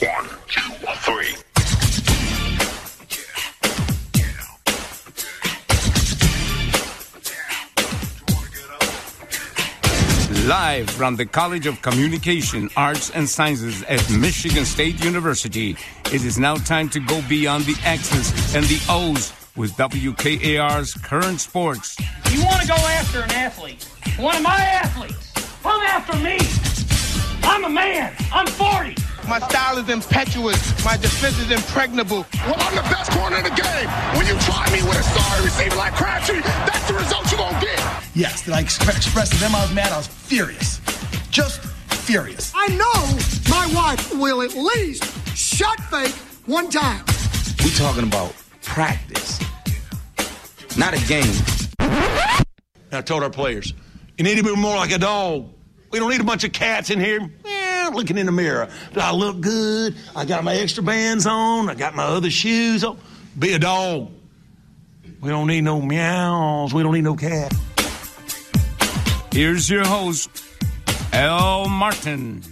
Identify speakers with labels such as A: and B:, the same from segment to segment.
A: 1, 2, 3.
B: Live from the College of Communication, Arts, and Sciences at Michigan State University, it is now time to go beyond the X's and the O's with WKAR's Current Sports.
C: You want to go after an athlete, one of my athletes, come after me. I'm a man. I'm 40.
D: My style is impetuous. My defense is impregnable.
A: Well, I'm the best corner in the game. When you try me with a sorry receiver like Crabtree, that's the result you're going to get.
E: Yes, did I express to them I was mad? I was furious. Just furious.
F: I know my wife will at least shut fake one time.
G: We talking about practice, not a game.
H: I told our players, you need to be more like a dog. We don't need a bunch of cats in here looking in the mirror. Do I look good? I got my extra bands on. I got my other shoes on. Be a dog. We don't need no meows. We don't need no cat.
B: Here's your host, Al Martin.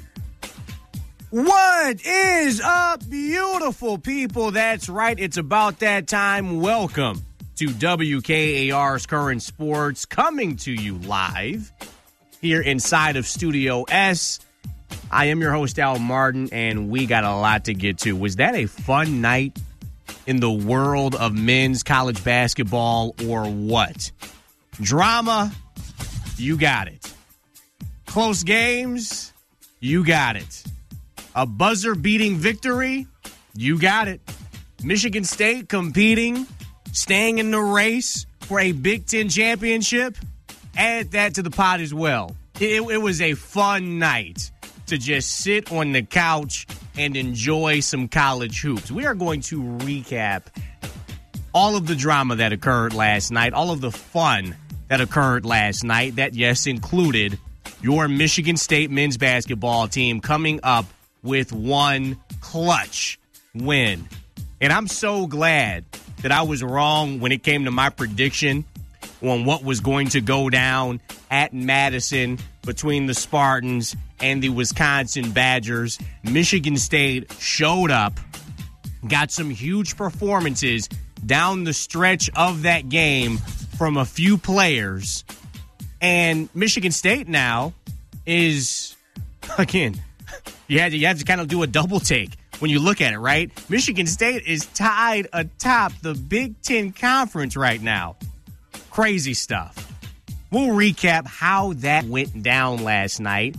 I: What is up, beautiful people? That's right. It's about that time. Welcome to WKAR's Current Sports, coming to you live here inside of Studio S. I am your host, Al Martin, and we got a lot to get to. Was that a fun night in the world of men's college basketball or what? Drama, you got it. Close games, you got it. A buzzer-beating victory, you got it. Michigan State competing, staying in the race for a Big Ten championship, add that to the pot as well. It was a fun night to just sit on the couch and enjoy some college hoops. We are going to recap all of the drama that occurred last night, all of the fun that occurred last night. That, yes, included your Michigan State men's basketball team coming up with one clutch win. And I'm so glad that I was wrong when it came to my prediction on what was going to go down at Madison between the Spartans and the Wisconsin Badgers. Michigan State showed up, got some huge performances down the stretch of that game from a few players. And Michigan State now is, again, you have to kind of do a double take when you look at it, right? Michigan State is tied atop the Big Ten Conference right now. Crazy stuff. We'll recap how that went down last night.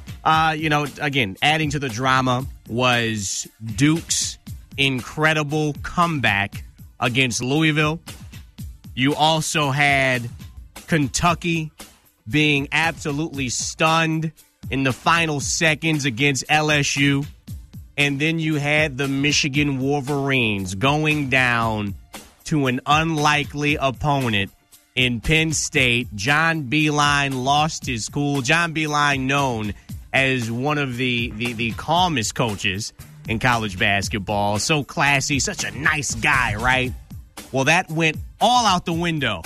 I: Again, adding to the drama was Duke's incredible comeback against Louisville. You also had Kentucky being absolutely stunned in the final seconds against LSU. And then you had the Michigan Wolverines going down to an unlikely opponent in Penn State. John Beilein lost his cool. John Beilein, known as one of the calmest coaches in college basketball. So classy, such a nice guy, right? Well, that went all out the window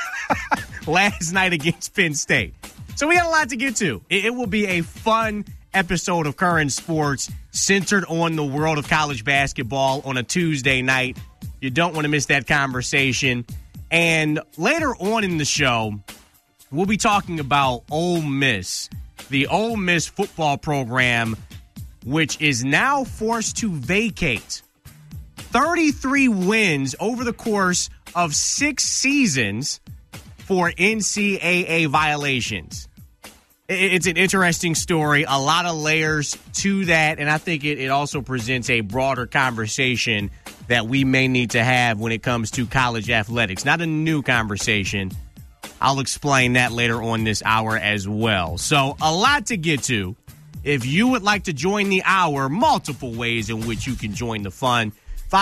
I: last night against Penn State. So we got a lot to get to. It will be a fun episode of Current Sports centered on the world of college basketball on a Tuesday night. You don't want to miss that conversation. And later on in the show, we'll be talking about Ole Miss, the Ole Miss football program, which is now forced to vacate 33 wins over the course of 6 seasons for NCAA violations. It's an interesting story, a lot of layers to that, and I think it also presents a broader conversation that we may need to have when it comes to college athletics. Not a new conversation. I'll explain that later on this hour as well. So a lot to get to. If you would like to join the hour, multiple ways in which you can join the fun.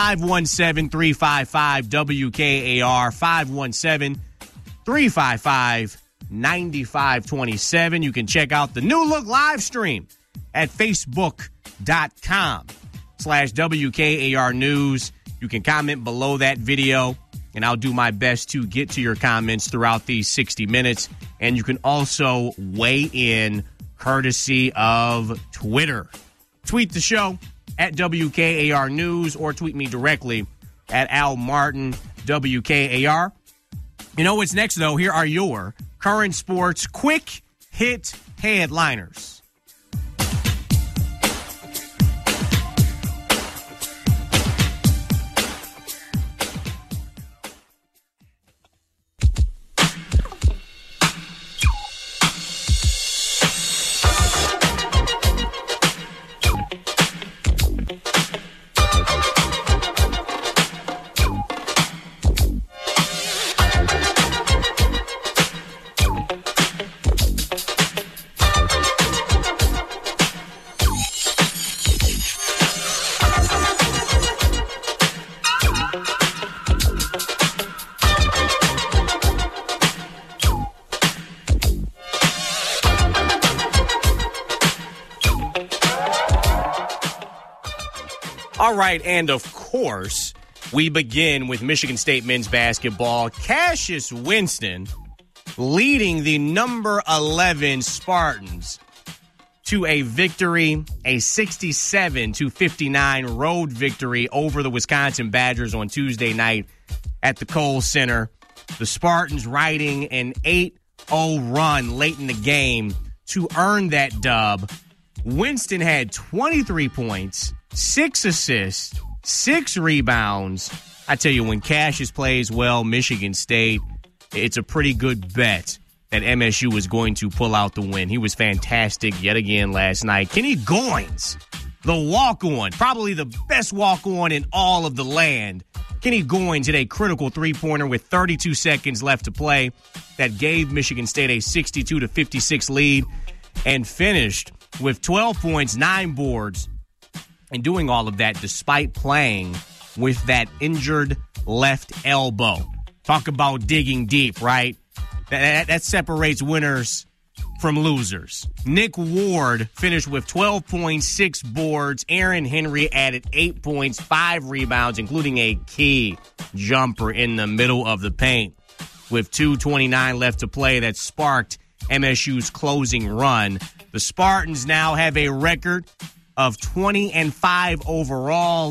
I: 517-355-WKAR, 517-355-9527. You can check out the New Look live stream at facebook.com/WKAR News. You can comment below that video, and I'll do my best to get to your comments throughout these 60 minutes. And you can also weigh in courtesy of Twitter. Tweet the show at WKAR News or tweet me directly at Al Martin WKAR. You know what's next, though? Here are your current sports quick hit headliners. All right, and of course, we begin with Michigan State men's basketball. Cassius Winston leading the number 11 Spartans to a victory, a 67-59 road victory over the Wisconsin Badgers on Tuesday night at the Kohl Center. The Spartans riding an 8-0 run late in the game to earn that dub. Winston had 23 points, 6 assists, 6 rebounds. I tell you, when Cassius plays well, Michigan State, it's a pretty good bet that MSU is going to pull out the win. He was fantastic yet again last night. Kenny Goins, the walk-on, probably the best walk-on in all of the land. Kenny Goins hit a critical three-pointer with 32 seconds left to play that gave Michigan State a 62-56 lead and finished with 12 points, 9 boards, and doing all of that despite playing with that injured left elbow. Talk about digging deep, right? That separates winners from losers. Nick Ward finished with 12.6 boards. Aaron Henry added 8 points, 5 rebounds, including a key jumper in the middle of the paint. With 2:29 left to play, that sparked MSU's closing run. The Spartans now have a record of 20-5 overall,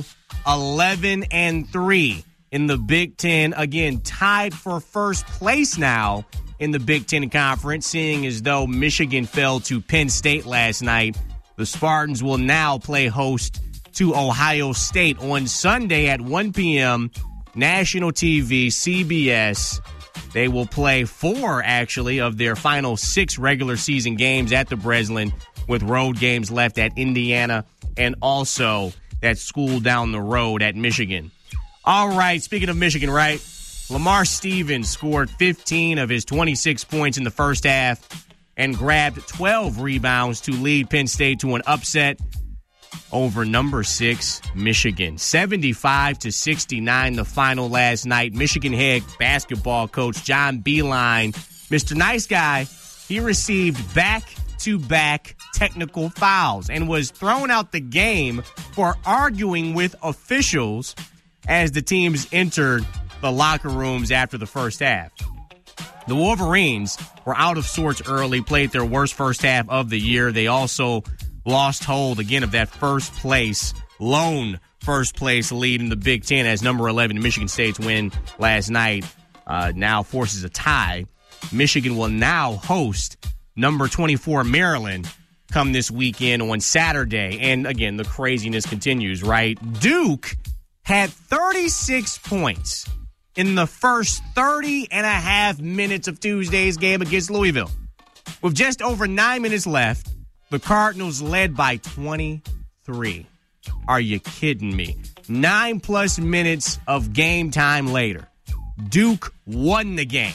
I: 11-3 in the Big Ten. Again, tied for first place now in the Big Ten Conference, seeing as though Michigan fell to Penn State last night. The Spartans will now play host to Ohio State on Sunday at 1 p.m. National TV, CBS. They will play 4, actually, of their final 6 regular season games at the Breslin, with road games left at Indiana and also that school down the road at Michigan. All right, speaking of Michigan, right? Lamar Stevens scored 15 of his 26 points in the first half and grabbed 12 rebounds to lead Penn State to an upset over number 6 Michigan. 75-69 the final last night. Michigan head basketball coach John Beilein, Mr. Nice Guy, he received back-to-back technical fouls and was thrown out the game for arguing with officials as the teams entered the locker rooms after the first half. The Wolverines were out of sorts early, played their worst first half of the year. They also lost hold again of that lone first place lead in the Big Ten as number 11 Michigan State's win last night now forces a tie. Michigan will now host number 24 Maryland come this weekend on Saturday. And again, the craziness continues, right? Duke had 36 points in the first 30.5 minutes of Tuesday's game against Louisville. With just over 9 minutes left, the Cardinals led by 23. Are you kidding me? 9+ minutes of game time later, Duke won the game.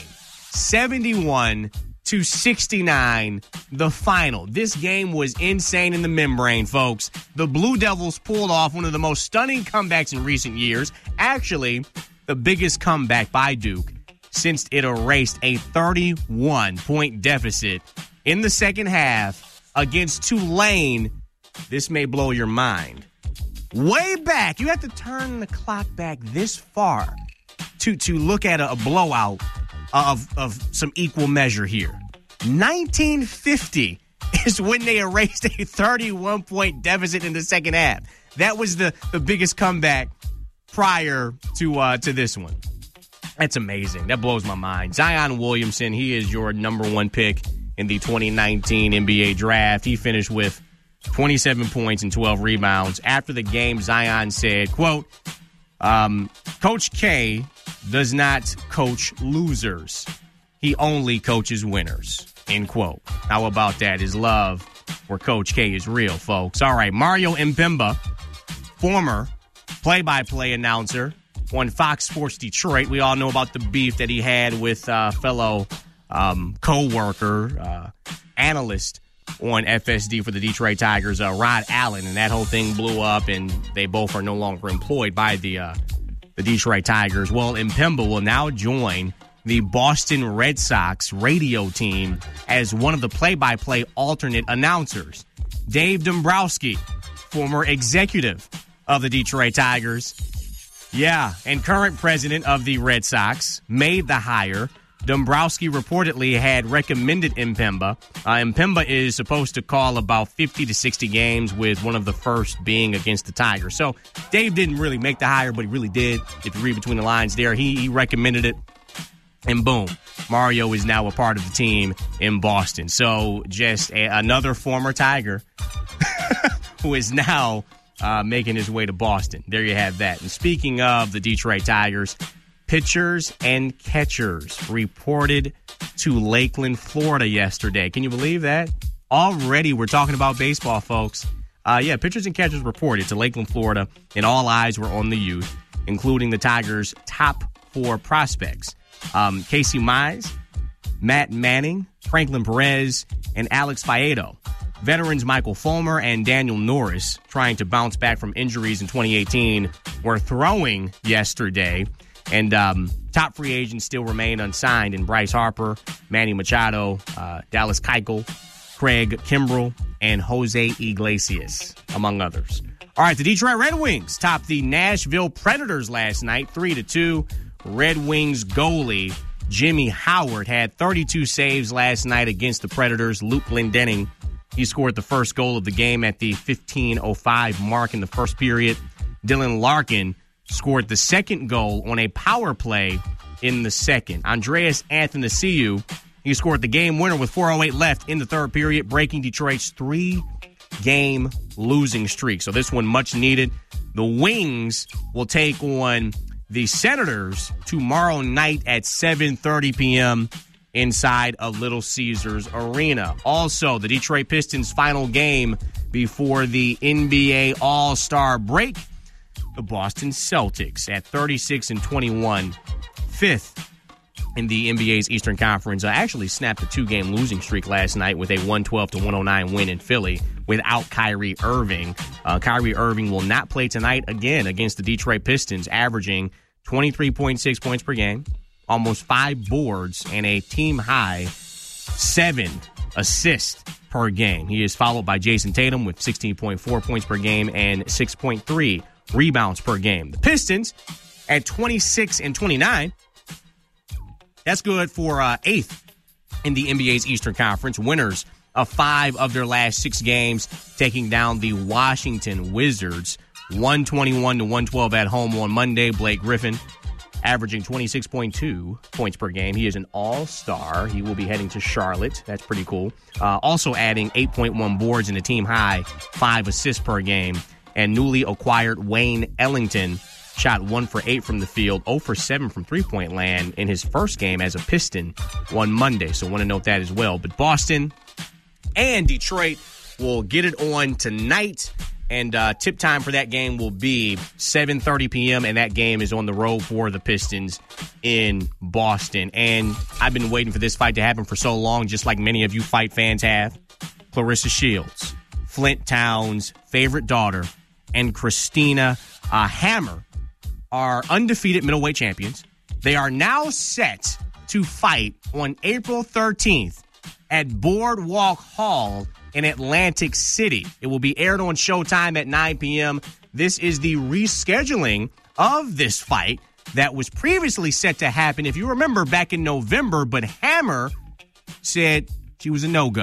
I: 71-69, the final. This game was insane in the membrane, folks. The Blue Devils pulled off one of the most stunning comebacks in recent years. Actually, the biggest comeback by Duke since it erased a 31-point deficit in the second half against Tulane. This may blow your mind. Way back, you have to turn the clock back this far to look at a blowout of some equal measure here. 1950, is when they erased a 31-point deficit in the second half. That was the biggest comeback prior to this one. That's amazing. That blows my mind. Zion Williamson, he is your number one pick in the 2019 NBA draft. He finished with 27 points and 12 rebounds. After the game, Zion said, quote, Coach K does not coach losers. He only coaches winners, end quote. How about that? His love for Coach K is real, folks. All right, Mario Mbemba, former play-by-play announcer on Fox Sports Detroit. We all know about the beef that he had with fellow co-worker, analyst on FSD for the Detroit Tigers, Rod Allen, and that whole thing blew up, and they both are no longer employed by the Detroit Tigers. Well, Mbemba will now join the Boston Red Sox radio team as one of the play-by-play alternate announcers. Dave Dombrowski, former executive of the Detroit Tigers, and current president of the Red Sox, made the hire. Dombrowski reportedly had recommended Mbemba. Mbemba is supposed to call about 50 to 60 games, with one of the first being against the Tigers. So Dave didn't really make the hire, but he really did. If you read between the lines there, he recommended it. And boom, Mario is now a part of the team in Boston. So just another former Tiger who is now making his way to Boston. There you have that. And speaking of the Detroit Tigers, pitchers and catchers reported to Lakeland, Florida yesterday. Can you believe that? Already we're talking about baseball, folks. Pitchers and catchers reported to Lakeland, Florida, and all eyes were on the youth, including the Tigers' top 4 prospects. Casey Mize, Matt Manning, Franklin Perez, and Alex Faedo. Veterans Michael Fulmer and Daniel Norris, trying to bounce back from injuries in 2018, were throwing yesterday. And top free agents still remain unsigned in Bryce Harper, Manny Machado, Dallas Keuchel, Craig Kimbrell, and Jose Iglesias, among others. All right, the Detroit Red Wings topped the Nashville Predators last night, 3-2. Red Wings goalie Jimmy Howard had 32 saves last night against the Predators. Luke Glendening, he scored the first goal of the game at the 15:05 mark in the first period. Dylan Larkin scored the second goal on a power play in the second. Andreas Athanasiou, he scored the game winner with 4:08 left in the third period, breaking Detroit's 3-game losing streak. So this one much needed. The Wings will take on the Senators tomorrow night at 7:30 p.m. inside of Little Caesars Arena. Also, the Detroit Pistons' final game before the NBA All-Star break. The Boston Celtics at 36-21, 5th in the NBA's Eastern Conference. Actually snapped a 2-game losing streak last night with a 112-109 win in Philly without Kyrie Irving. Kyrie Irving will not play tonight again against the Detroit Pistons, averaging 23.6 points per game, almost 5 boards, and a team-high 7 assists per game. He is followed by Jason Tatum with 16.4 points per game and 6.3 rebounds per game. The Pistons at 26-29. That's good for 8th in the NBA's Eastern Conference. Winners of 5 of their last 6 games, taking down the Washington Wizards 121-112 at home on Monday. Blake Griffin averaging 26.2 points per game. He is an all-star. He will be heading to Charlotte. That's pretty cool. Also adding 8.1 boards and a team-high 5 assists per game. And newly acquired Wayne Ellington shot 1 for 8 from the field, 0 for 7 from three-point land in his first game as a Piston on Monday. So want to note that as well. But Boston and Detroit will get it on tonight. And tip time for that game will be 7:30 p.m., and that game is on the road for the Pistons in Boston. And I've been waiting for this fight to happen for so long, just like many of you fight fans have. Clarissa Shields, Flint Town's favorite daughter, and Christina Hammer are undefeated middleweight champions. They are now set to fight on April 13th at Boardwalk Hall in Atlantic City. It will be aired on Showtime at 9 p.m. This is the rescheduling of this fight that was previously set to happen, if you remember, back in November, but Hammer said she was a no-go.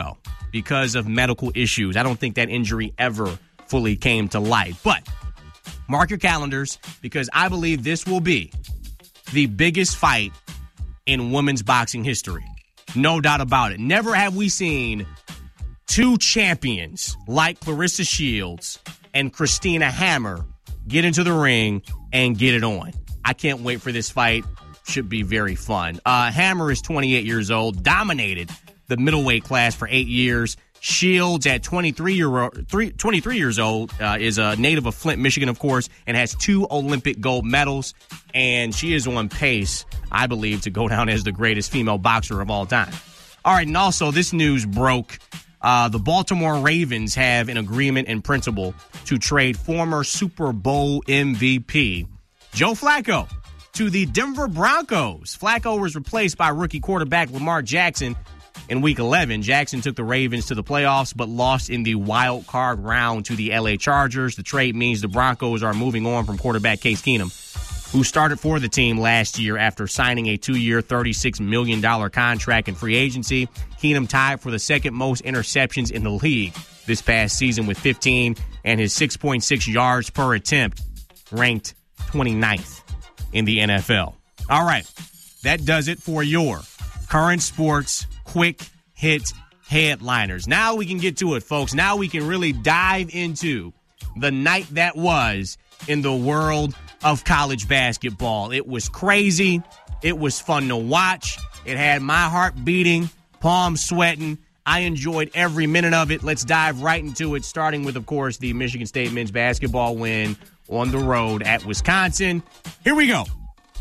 I: because of medical issues. I don't think that injury ever fully came to light. But mark your calendars, because I believe this will be the biggest fight in women's boxing history. No doubt about it. Never have we seen two champions like Clarissa Shields and Christina Hammer get into the ring and get it on. I can't wait for this fight. Should be very fun. Hammer is 28 years old, dominated the middleweight class for 8 years. Shields, at 23 years old, is a native of Flint, Michigan, of course, and has 2 Olympic gold medals. And she is on pace, I believe, to go down as the greatest female boxer of all time. All right, and also this news broke. The Baltimore Ravens have an agreement in principle to trade former Super Bowl MVP Joe Flacco to the Denver Broncos. Flacco was replaced by rookie quarterback Lamar Jackson in Week 11. Jackson took the Ravens to the playoffs but lost in the wild card round to the LA Chargers. The trade means the Broncos are moving on from quarterback Case Keenum, who started for the team last year after signing a 2-year, $36 million contract in free agency. Keenum tied for the second most interceptions in the league this past season with 15, and his 6.6 yards per attempt ranked 29th in the NFL. All right, that does it for your current sports quick hit headliners. Now we can get to it, folks. Now we can really dive into the night that was in the world of college basketball. It was crazy. It was fun to watch. It had my heart beating, palms sweating. I enjoyed every minute of it. Let's dive right into it, starting with, of course, the Michigan State men's basketball win on the road at Wisconsin. Here we go.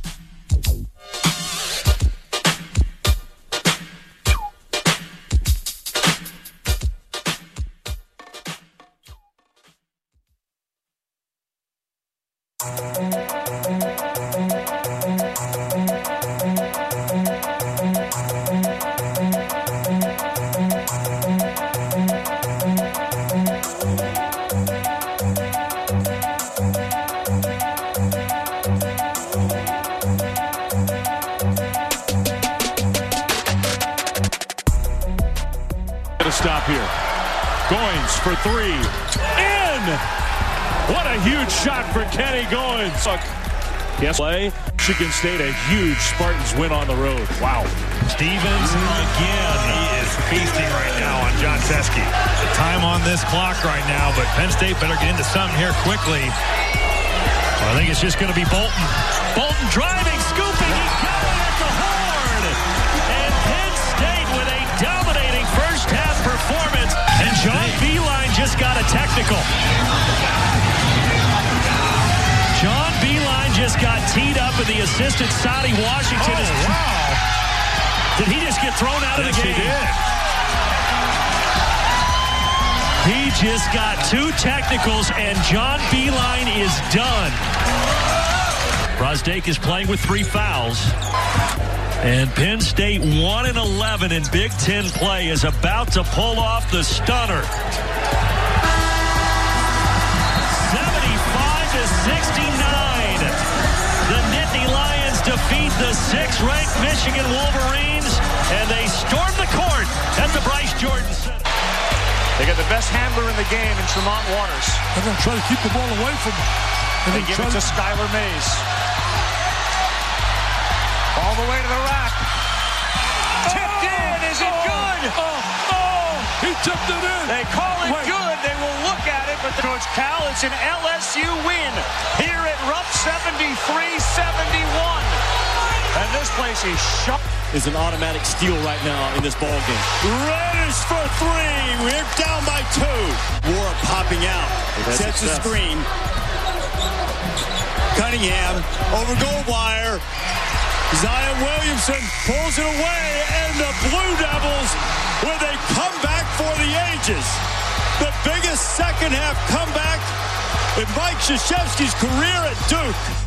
J: Stop here. Goins for 3. In! What a huge shot for Kenny Goins. Yes, play. Michigan State, a huge Spartans win on the road. Wow.
K: Stevens again. He is feasting right now on John Teske. Time on this clock right now, but Penn State better get into something here quickly. I think it's just going to be Bolton. Bolton driving, scooping. He's got it at the horn. And Penn State with a dominating first half performance. And John Beilein just got a technical. John Beilein just got teed up, and the assistant Saudi Washington is... wow. Did he just get thrown out of the game? He just got 2 technicals, and John Beilein is done. Brosdake is playing with 3 fouls. And Penn State 1-11 in Big Ten play is about to pull off the stunner. 75-69. The Nittany Lions defeat the 6th-ranked Michigan Wolverines, and they storm the court at the Bryce Jordan Center.
L: They got the best handler in the game in Tremont Waters.
M: They're going to try to keep the ball away from him.
L: And they give it to Skylar Mays. All the way to the rack. Tipped in. Is it good?
M: He tipped it in.
L: They call it good. They will look at it, but Coach Cal, it's an LSU win here at Rupp 73-71. And this place is shut.
N: Is an automatic steal right now in this ball game.
K: Raiders for 3. We're down by 2.
N: Ward popping out. Sets the screen. Cunningham over Goldwire.
K: Zion Williamson pulls it away, and the Blue Devils with a comeback for the ages. The biggest second-half comeback in Mike Krzyzewski's career at Duke.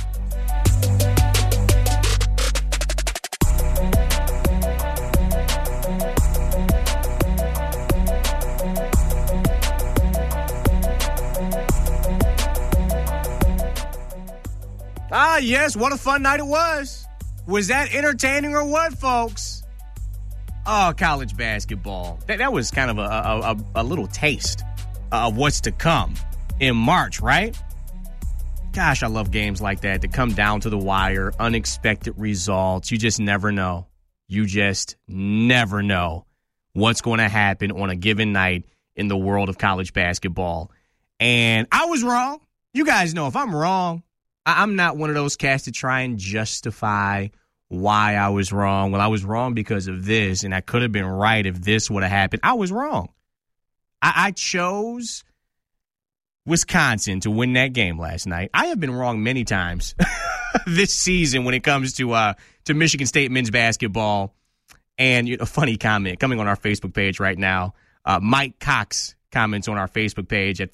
I: Ah, yes, what a fun night it was. Was that entertaining or what, folks? Oh, college basketball. That was kind of a little taste of what's to come in March, right? Gosh, I love games like that come down to the wire, unexpected results. You just never know. You just never know what's going to happen on a given night in the world of college basketball. And I was wrong. You guys know if I'm wrong, I'm not one of those cats to try and justify why I was wrong. Well, I was wrong because of this, and I could have been right if this would have happened. I was wrong. I chose Wisconsin to win that game last night. I have been wrong many times this season when it comes to Michigan State men's basketball. And a funny comment coming on our Facebook page right now. Mike Cox comments on our Facebook page at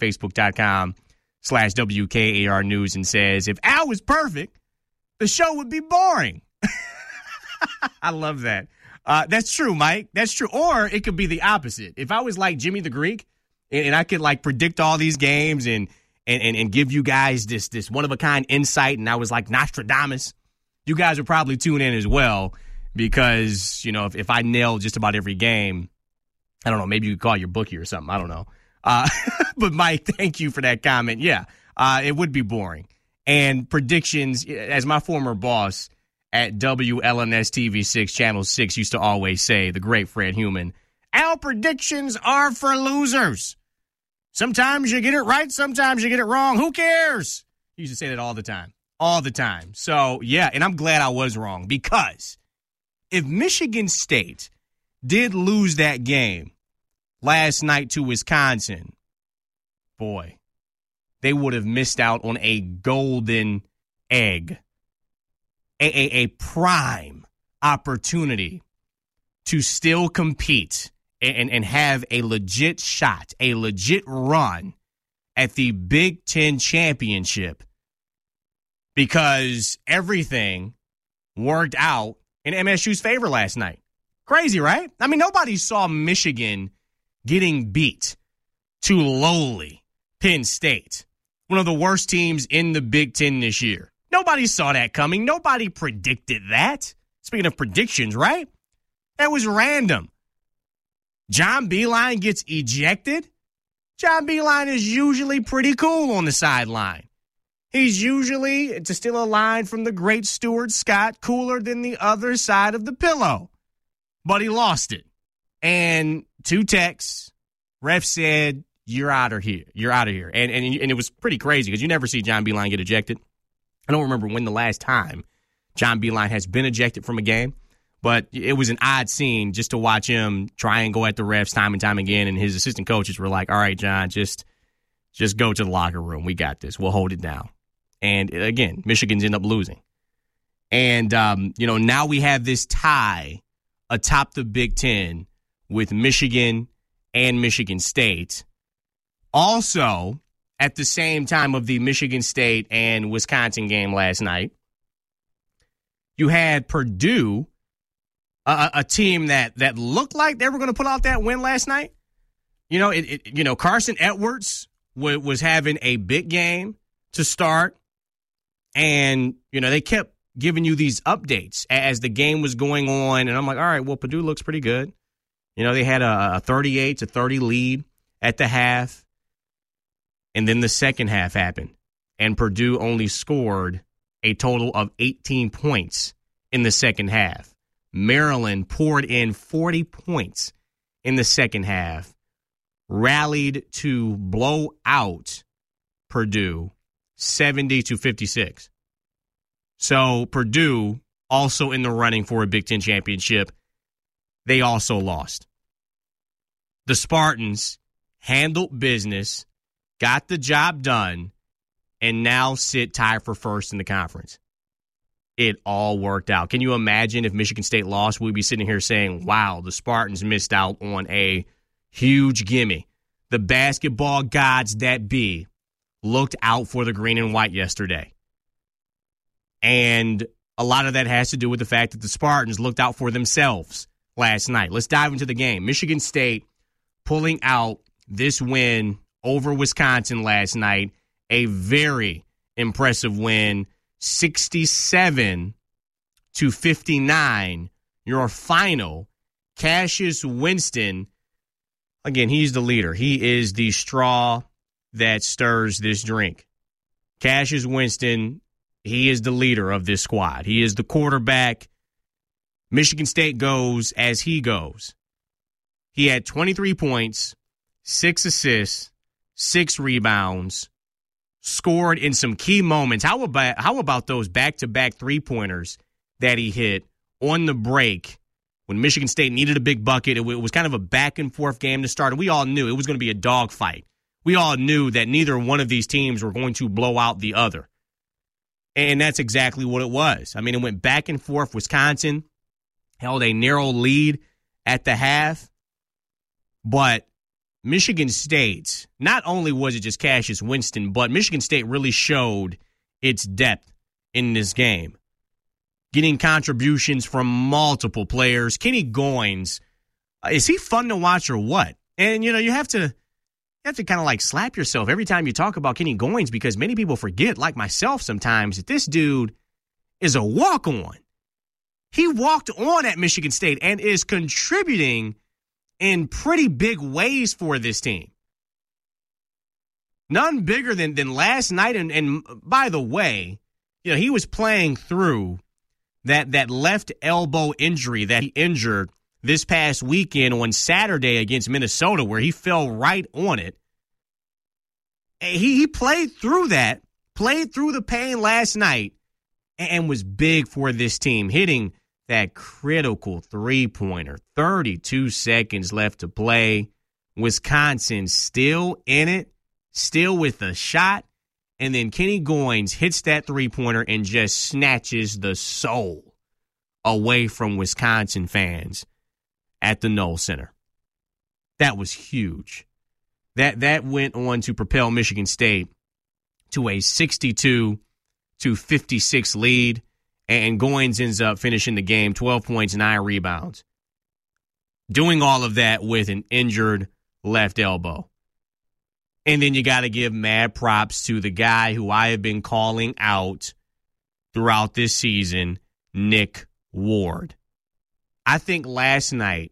I: facebook.com/WKAR News and says, if Al was perfect, the show would be boring. I love that. That's true, Mike. That's true. Or it could be the opposite. If I was like Jimmy the Greek and I could like predict all these games and give you guys this one-of-a-kind insight, and I was like Nostradamus, you guys would probably tune in as well because, if I nailed just about every game, I don't know, maybe you could call your bookie or something. I don't know. But, Mike, thank you for that comment. Yeah, it would be boring. And predictions, as my former boss at WLNS TV 6, Channel 6, used to always say, the great Fred Human, Al, predictions are for losers. Sometimes you get it right, sometimes you get it wrong. Who cares? He used to say that all the time. All the time. So, yeah, and I'm glad I was wrong because if Michigan State did lose that game last night to Wisconsin, boy, they would have missed out on a golden egg, a prime opportunity to still compete and have a legit shot, a legit run at the Big Ten championship because everything worked out in MSU's favor last night. Crazy, right? I mean, nobody saw Michigan getting beat to lowly Penn State, one of the worst teams in the Big Ten this year. Nobody saw that coming. Nobody predicted that. Speaking of predictions, right? That was random. John Beilein gets ejected. John Beilein is usually pretty cool on the sideline. He's usually, to steal a line from the great Stuart Scott, cooler than the other side of the pillow. But he lost it. And 2 texts, ref said, you're out of here. You're out of here. And it was pretty crazy because you never see John Beilein get ejected. I don't remember when the last time John Beilein has been ejected from a game, but it was an odd scene just to watch him try and go at the refs time and time again, and his assistant coaches were like, all right, John, just go to the locker room. We got this. We'll hold it down. And, again, Michigan's end up losing. And, now we have this tie atop the Big Ten with Michigan and Michigan State. Also, at the same time of the Michigan State and Wisconsin game last night, you had Purdue, a team that looked like they were going to pull out that win last night. Carson Edwards was having a big game to start, and they kept giving you these updates as the game was going on, and I'm like, all right, well, Purdue looks pretty good. They had a 38-30 lead at the half. And then the second half happened, and Purdue only scored a total of 18 points in the second half. Maryland poured in 40 points in the second half, rallied to blow out Purdue 70-56. So Purdue, also in the running for a Big Ten championship, they also lost. The Spartans handled business, got the job done, and now sit tied for first in the conference. It all worked out. Can you imagine if Michigan State lost? We'd be sitting here saying, wow, the Spartans missed out on a huge gimme. The basketball gods that be looked out for the green and white yesterday. And a lot of that has to do with the fact that the Spartans looked out for themselves last night. Let's dive into the game. Michigan State pulling out this win over Wisconsin last night, a very impressive win, 67-59, your final Cassius Winston, again, he's the leader. He is the straw that stirs this drink. Cassius Winston, he is the leader of this squad. He is the quarterback. Michigan State goes as he goes. He had 23 points, 6 assists, 6 rebounds, scored in some key moments. How about those back-to-back three-pointers that he hit on the break when Michigan State needed a big bucket? It was kind of a back-and-forth game to start, and we all knew it was going to be a dogfight. We all knew that neither one of these teams were going to blow out the other. And that's exactly what it was. I mean, it went back and forth. Wisconsin held a narrow lead at the half, but Michigan State, not only was it just Cassius Winston, but Michigan State really showed its depth in this game, getting contributions from multiple players. Kenny Goins, is he fun to watch or what? And, you have to kind of like slap yourself every time you talk about Kenny Goins, because many people forget, like myself sometimes, that this dude is a walk-on. He walked on at Michigan State and is contributing in pretty big ways for this team. None bigger than last night. And by the way, he was playing through that left elbow injury that he injured this past weekend on Saturday against Minnesota, where he fell right on it. He played through that, played through the pain last night, and was big for this team, hitting that critical three-pointer. 32 seconds left to play. Wisconsin still in it, still with a shot, and then Kenny Goins hits that three-pointer and just snatches the soul away from Wisconsin fans at the Knoll Center. That was huge. That went on to propel Michigan State to a 62-56 lead, and Goins ends up finishing the game 12 points, 9 rebounds. Doing all of that with an injured left elbow. And then you got to give mad props to the guy who I have been calling out throughout this season, Nick Ward. I think last night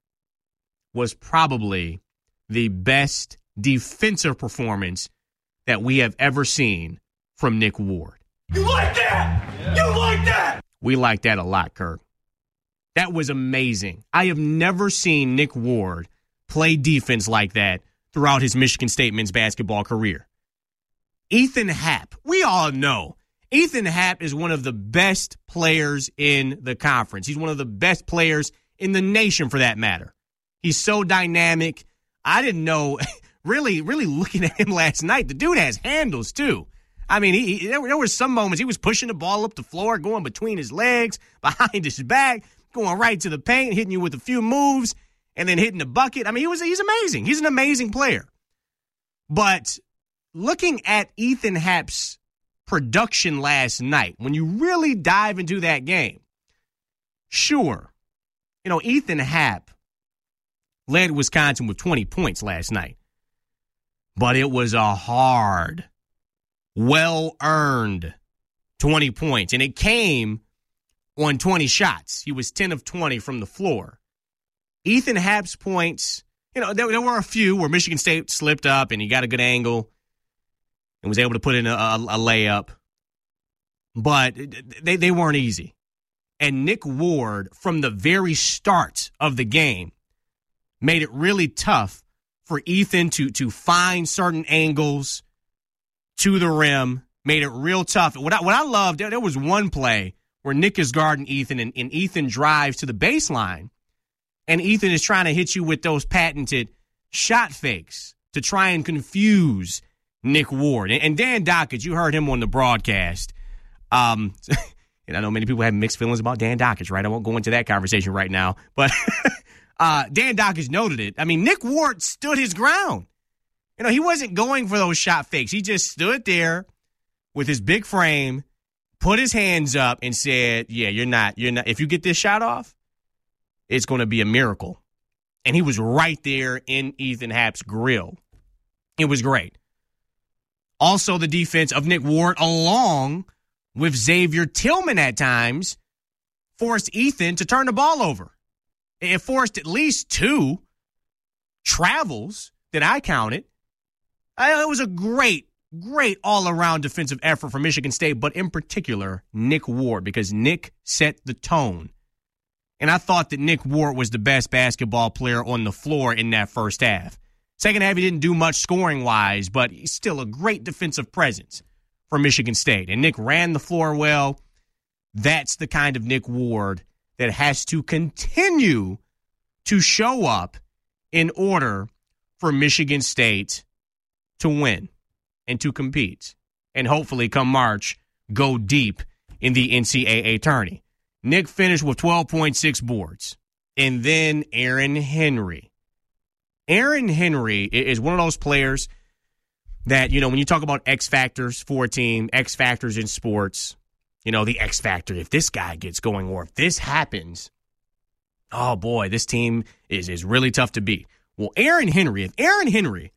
I: was probably the best defensive performance that we have ever seen from Nick Ward.
M: You like that? You like that?
I: We like that a lot, Kirk. That was amazing. I have never seen Nick Ward play defense like that throughout his Michigan State men's basketball career. Ethan Happ, we all know Ethan Happ is one of the best players in the conference. He's one of the best players in the nation, for that matter. He's so dynamic. I didn't know, really looking at him last night, the dude has handles too. I mean, there were some moments he was pushing the ball up the floor, going between his legs, behind his back, going right to the paint, hitting you with a few moves, and then hitting the bucket. I mean, he's amazing. He's an amazing player. But looking at Ethan Happ's production last night, when you really dive into that game, sure, Ethan Happ led Wisconsin with 20 points last night. But it was a hard, well-earned 20 points. And it came on 20 shots. He was 10 of 20 from the floor. Ethan Happ's points, there were a few where Michigan State slipped up and he got a good angle and was able to put in a layup. But they weren't easy. And Nick Ward, from the very start of the game, made it really tough for Ethan to find certain angles to the rim, made it real tough. What I loved, there was one play where Nick is guarding Ethan, and Ethan drives to the baseline, and Ethan is trying to hit you with those patented shot fakes to try and confuse Nick Ward. And Dan Dockage, you heard him on the broadcast. And I know many people have mixed feelings about Dan Dockage, right? I won't go into that conversation right now, but Dan Dockage noted it. I mean, Nick Ward stood his ground. He wasn't going for those shot fakes. He just stood there with his big frame, put his hands up, and said, yeah, you're not. If you get this shot off, it's going to be a miracle. And he was right there in Ethan Happ's grill. It was great. Also, the defense of Nick Ward, along with Xavier Tillman at times, forced Ethan to turn the ball over. It forced at least 2 travels that I counted. It was a great all-around defensive effort for Michigan State, but in particular, Nick Ward, because Nick set the tone. And I thought that Nick Ward was the best basketball player on the floor in that first half. Second half, he didn't do much scoring-wise, but he's still a great defensive presence for Michigan State. And Nick ran the floor well. That's the kind of Nick Ward that has to continue to show up in order for Michigan State to win and to compete. And hopefully, come March, go deep in the NCAA tourney. Nick finished with 12.6 boards. And then Aaron Henry. Aaron Henry is one of those players that, when you talk about X factors for a team, X factors in sports, the X factor, if this guy gets going or if this happens, oh boy, this team is really tough to beat. Well, if Aaron Henry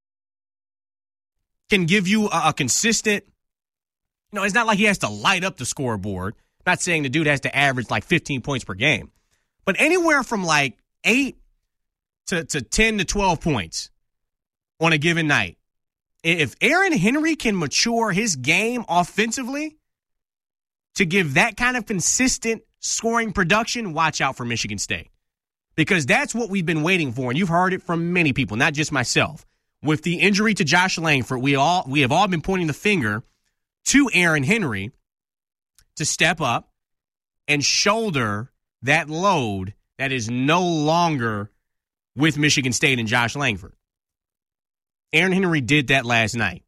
I: can give you a consistent, it's not like he has to light up the scoreboard. Not saying the dude has to average like 15 points per game, but anywhere from like 8 to 10 to 12 points on a given night. If Aaron Henry can mature his game offensively to give that kind of consistent scoring production, watch out for Michigan State. Because that's what we've been waiting for, and you've heard it from many people, not just myself. With the injury to Josh Langford, we have all been pointing the finger to Aaron Henry to step up and shoulder that load that is no longer with Michigan State and Josh Langford. Aaron Henry did that last night.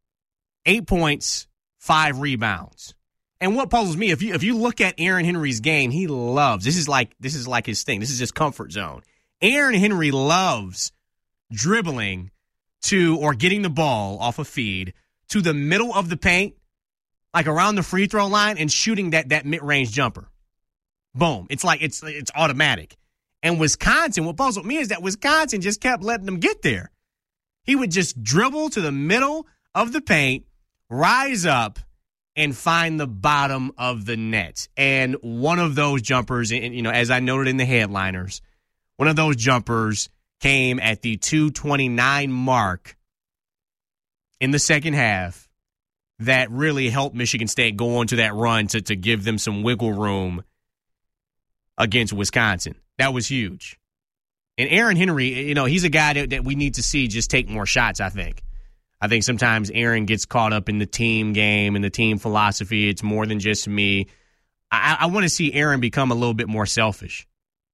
I: 8 points, 5 rebounds. And what puzzles me, if you look at Aaron Henry's game, he loves, this is like his thing. This is his comfort zone. Aaron Henry loves dribbling or getting the ball off a feed to the middle of the paint, like around the free throw line, and shooting that mid-range jumper. Boom. It's like it's automatic. And Wisconsin, what puzzled me is that Wisconsin just kept letting them get there. He would just dribble to the middle of the paint, rise up, and find the bottom of the net. And one of those jumpers, as I noted in the headliners, one of those jumpers came at the 2:29 mark in the second half that really helped Michigan State go on to that run to give them some wiggle room against Wisconsin. That was huge. And Aaron Henry, he's a guy that we need to see just take more shots, I think. I think sometimes Aaron gets caught up in the team game and the team philosophy. It's more than just me. I want to see Aaron become a little bit more selfish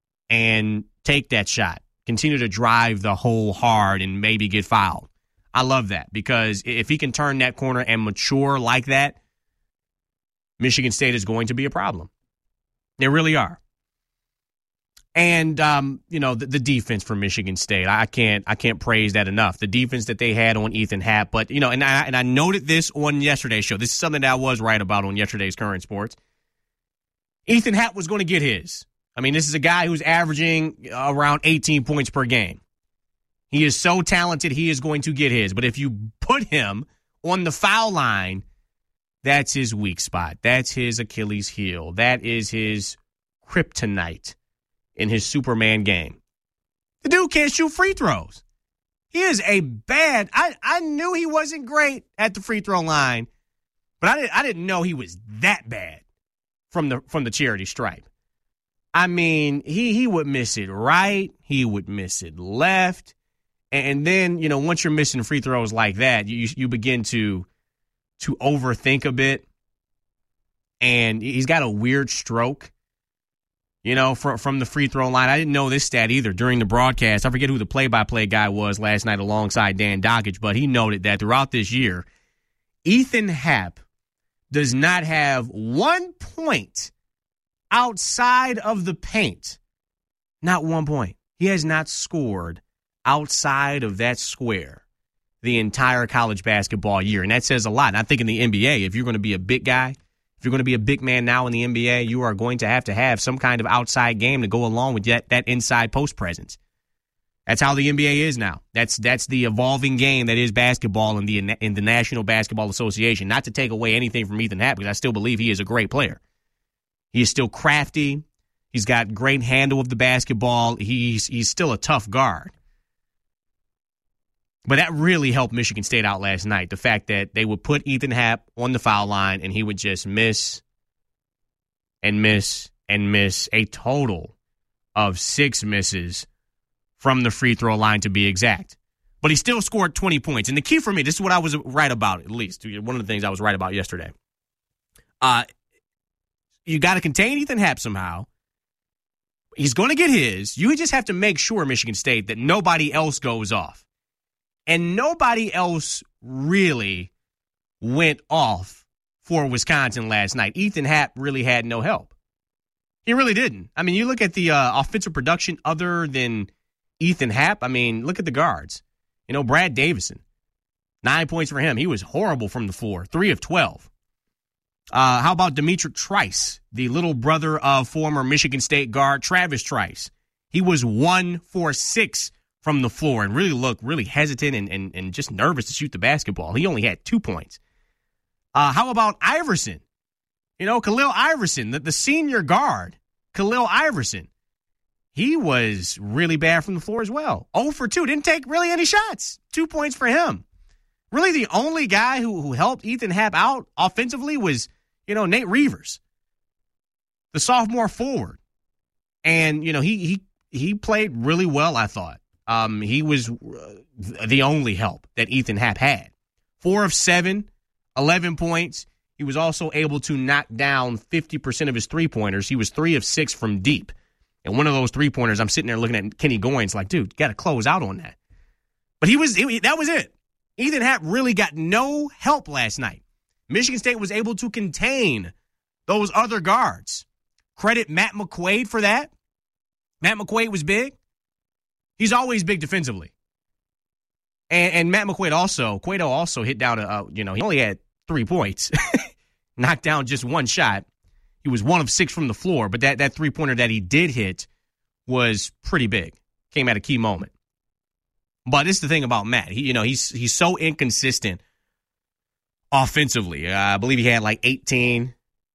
I: and take that shot. Continue to drive the hole hard and maybe get fouled. I love that because if he can turn that corner and mature like that, Michigan State is going to be a problem. They really are. And, the defense for Michigan State, I can't praise that enough. The defense that they had on Ethan Happ. But, and I noted this on yesterday's show. This is something that I was right about on yesterday's Current Sports. Ethan Happ was going to get his. I mean, this is a guy who's averaging around 18 points per game. He is so talented, he is going to get his. But if you put him on the foul line, that's his weak spot. That's his Achilles heel. That is his kryptonite in his Superman game. The dude can't shoot free throws. He is a bad. I knew he wasn't great at the free throw line, but I didn't know he was that bad from the charity stripe. I mean, he would miss it right, he would miss it left, and then once you're missing free throws like that, you begin to overthink a bit, and he's got a weird stroke. From the free throw line. I didn't know this stat either during the broadcast. I forget who the play-by-play guy was last night alongside Dan Dockage, but he noted that throughout this year, Ethan Happ does not have 1 point outside of the paint. Not 1 point. He has not scored outside of that square the entire college basketball year, and that says a lot. And I think in the NBA, if you're going to be a big guy, if you're going to be a big man now in the NBA, you are going to have some kind of outside game to go along with that inside post presence. That's how the NBA is now. That's the evolving game that is basketball in the National Basketball Association. Not to take away anything from Ethan Happ, because I still believe he is a great player. He is still crafty. He's got great handle of the basketball. He's still a tough guard. But that really helped Michigan State out last night. The fact that they would put Ethan Happ on the foul line and he would just miss and miss and miss, a total of 6 misses from the free throw line to be exact. But he still scored 20 points. And the key for me, this is what I was right about, at least. One of the things I was right about yesterday. You got to contain Ethan Happ somehow. He's going to get his. You just have to make sure, Michigan State, that nobody else goes off. And nobody else really went off for Wisconsin last night. Ethan Happ really had no help. He really didn't. I mean, you look at the offensive production other than Ethan Happ. I mean, look at the guards. You know, Brad Davison, 9 points for him. He was horrible from the floor, 3 of 12. How about Demetric Trice, the little brother of former Michigan State guard Travis Trice? He was 1 for 6 from the floor and really looked really hesitant and just nervous to shoot the basketball. He only had 2 points. How about Iverson? You know, Khalil Iverson, the senior guard, Khalil Iverson. He was really bad from the floor as well. 0 for 2. Didn't take really any shots. 2 points for him. Really the only guy who helped Ethan Happ out offensively was, you know, Nate Reavers, the sophomore forward. And, you know, he played really well, I thought. He was the only help that Ethan Happ had. 4 of 7, 11 points. He was also able to knock down 50% of his three-pointers. He was 3 of 6 from deep. And one of those three-pointers, I'm sitting there looking at Kenny Goins like, dude, got to close out on that. But that was it. Ethan Happ really got no help last night. Michigan State was able to contain those other guards. Credit Matt McQuaid for that. Matt McQuaid was big. He's always big defensively. And Matt McQuaid also hit down he only had 3 points. Knocked down just 1 shot. He was 1 of 6 from the floor, but that three-pointer that he did hit was pretty big. Came at a key moment. But this is the thing about Matt. He's so inconsistent offensively. I believe he had like 18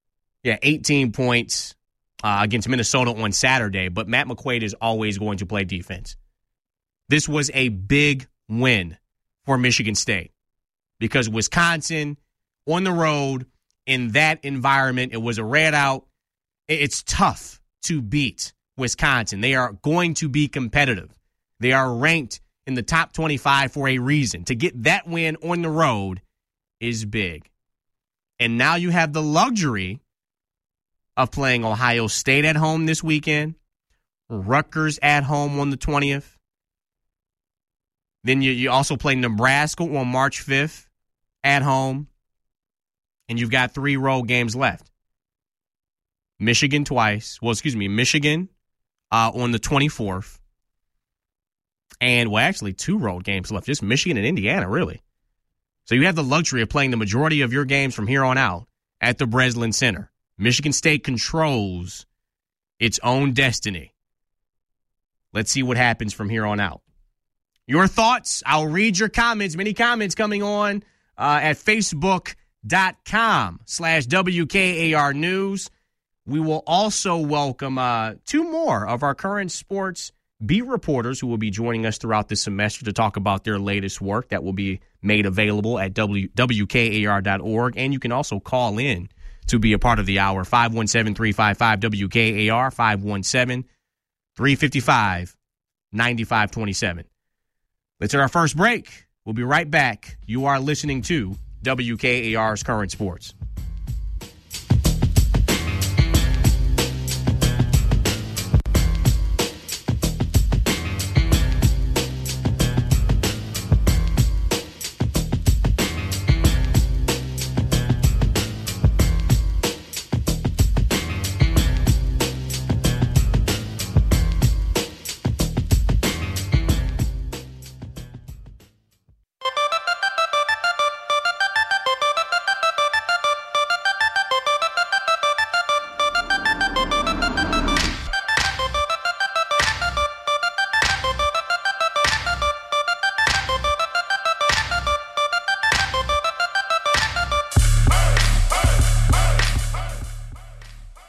I: points against Minnesota on Saturday, but Matt McQuaid is always going to play defense. This was a big win for Michigan State because Wisconsin on the road in that environment, it was a red out. It's tough to beat Wisconsin. They are going to be competitive. They are ranked in the top 25 for a reason. To get that win on the road is big. And now you have the luxury of playing Ohio State at home this weekend, Rutgers at home on the 20th. Then you also play Nebraska on March 5th at home. And you've got 3 road games left. Michigan Michigan on the 24th. And, actually 2 road games left. Just Michigan and Indiana, really. So you have the luxury of playing the majority of your games from here on out at the Breslin Center. Michigan State controls its own destiny. Let's see what happens from here on out. Your thoughts? I'll read your comments. Many comments coming on at Facebook.com/WKAR News. We will also welcome 2 more of our current sports beat reporters who will be joining us throughout this semester to talk about their latest work that will be made available at WKAR.org. And you can also call in to be a part of the hour, 517-355-WKAR, 517-355-9527. Let's hit our first break. We'll be right back. You are listening to WKAR's Current Sports.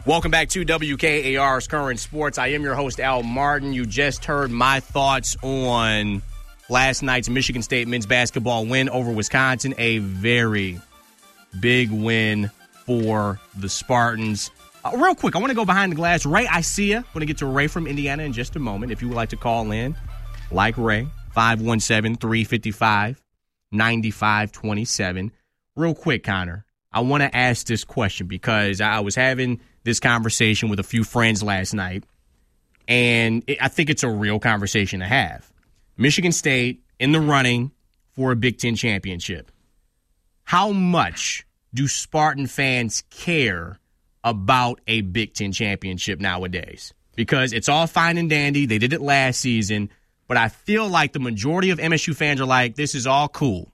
I: Welcome back to WKAR's Current Sports. I am your host, Al Martin. You just heard my thoughts on last night's Michigan State men's basketball win over Wisconsin. A very big win for the Spartans. Real quick, I want to go behind the glass. Ray, I see you. I'm going to get to Ray from Indiana in just a moment. If you would like to call in, like Ray, 517-355-9527. Real quick, Connor, I want to ask this question because I was having this conversation with a few friends last night, and I think it's a real conversation to have. Michigan State in the running for a Big Ten championship. How much do Spartan fans care about a Big Ten championship nowadays? Because it's all fine and dandy. They did it last season, but I feel like the majority of MSU fans are like, this is all cool,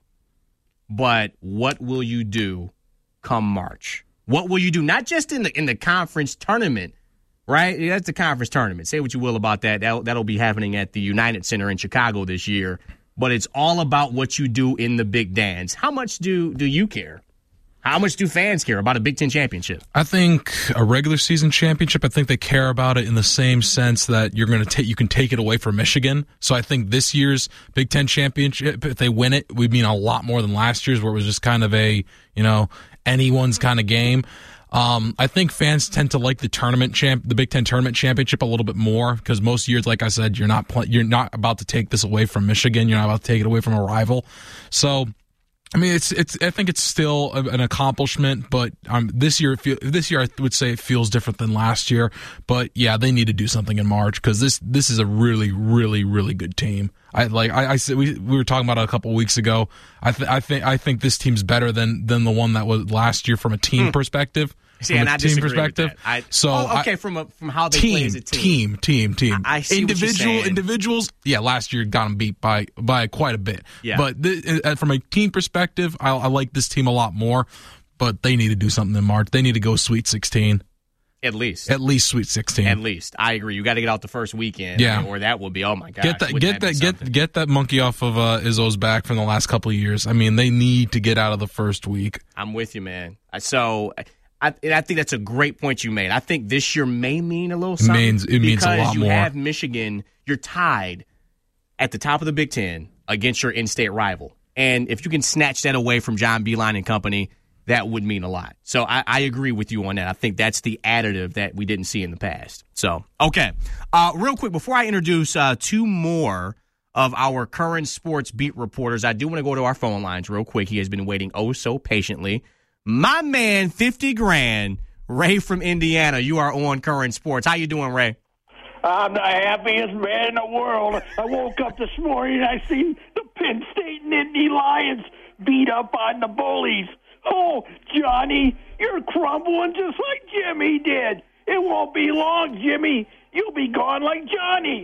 I: but what will you do come March? What will you do? Not just in the conference tournament, right? That's the conference tournament. Say what you will about that. That'll be happening at the United Center in Chicago this year. But it's all about what you do in the Big Dance. How much do you care? How much do fans care about a Big Ten championship?
O: I think a regular season championship, I think they care about it in the same sense that you can take it away from Michigan. So I think this year's Big Ten championship, if they win it, would mean a lot more than last year's, where it was just kind of a, anyone's kind of game. I think fans tend to like the Big Ten tournament championship a little bit more because most years, like I said, you're not about to take this away from Michigan. You're not about to take it away from a rival. So, I mean, I think it's still an accomplishment, but this year I would say it feels different than last year. But yeah, they need to do something in March because this is a really, really, really good team. I said we were talking about it a couple of weeks ago. I think this team's better than the one that was last year from a team perspective.
I: See, and I disagree with that. From how they play as a team.
O: Team.
I: I see what you're saying.
O: Individuals, yeah, last year got them beat by quite a bit.
I: Yeah.
O: But from a team perspective, I like this team a lot more, but they need to do something in March. They need to go Sweet 16.
I: At least
O: Sweet 16.
I: At least. I agree. You got to get out the first weekend.
O: Yeah.
I: Or that would be, oh my gosh.
O: Get that monkey off of Izzo's back from the last couple of years. I mean, they need to get out of the first week.
I: I'm with you, man. So I think that's a great point you made. I think this year may mean a little something.
O: It means a lot more.
I: Because you have Michigan, you're tied at the top of the Big Ten against your in-state rival. And if you can snatch that away from John Beilein and company, that would mean a lot. So I agree with you on that. I think that's the additive that we didn't see in the past. So, okay. Real quick, before I introduce two more of our current sports beat reporters, I do want to go to our phone lines real quick. He has been waiting oh so patiently. My man, 50 grand, Ray from Indiana. You are on Current Sports. How you doing, Ray?
M: I'm the happiest man in the world. I woke up this morning and I seen the Penn State and Indy Lions beat up on the Bullies. Oh, Johnny, you're crumbling just like Jimmy did. It won't be long, Jimmy. You'll be gone like Johnny.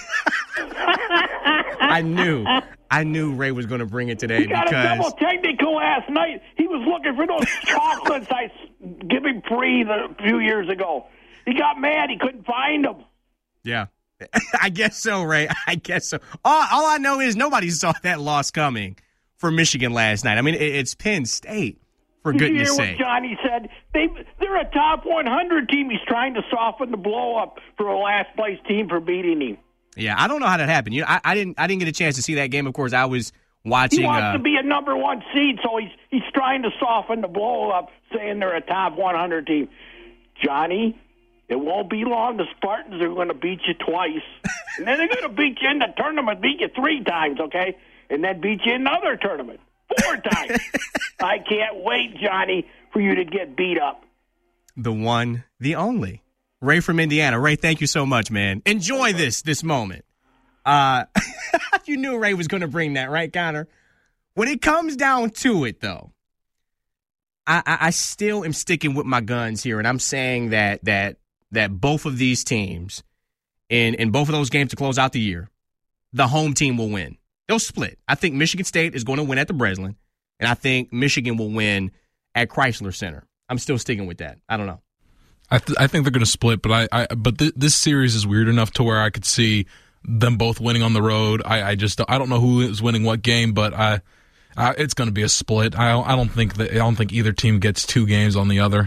I: I knew Ray was going to bring it today.
M: He got a double technical last night. He was looking for those chocolates I gave him free a few years ago. He got mad. He couldn't find them.
I: Yeah. I guess so, Ray. I guess so. All I know is nobody saw that loss coming for Michigan last night. I mean, it's Penn State, for goodness sake.
M: Did you hear what Johnny said? They're a top 100 team. He's trying to soften the blow-up for a last-place team for beating him.
I: Yeah, I don't know how that happened. I didn't get a chance to see that game. Of course, I was watching.
M: He wants to be a number one seed, so he's trying to soften the blow-up, saying they're a top 100 team. Johnny, it won't be long. The Spartans are going to beat you twice. And then they're going to beat you in the tournament, beat you 3 times, okay? And then beat you in another tournament 4 times. I can't wait, Johnny, for you to get beat up.
I: The one, the only. Ray from Indiana. Ray, thank you so much, man. Enjoy this moment. You knew Ray was going to bring that, right, Connor? When it comes down to it, though, I still am sticking with my guns here, and I'm saying that both of these teams, in both of those games to close out the year, the home team will win. They'll split. I think Michigan State is going to win at the Breslin, and I think Michigan will win at Chrysler Center. I'm still sticking with that. I don't know.
O: I think they're going to split, but this series is weird enough to where I could see them both winning on the road. I don't know who is winning what game, but it's going to be a split. I don't think either team gets 2 games on the other.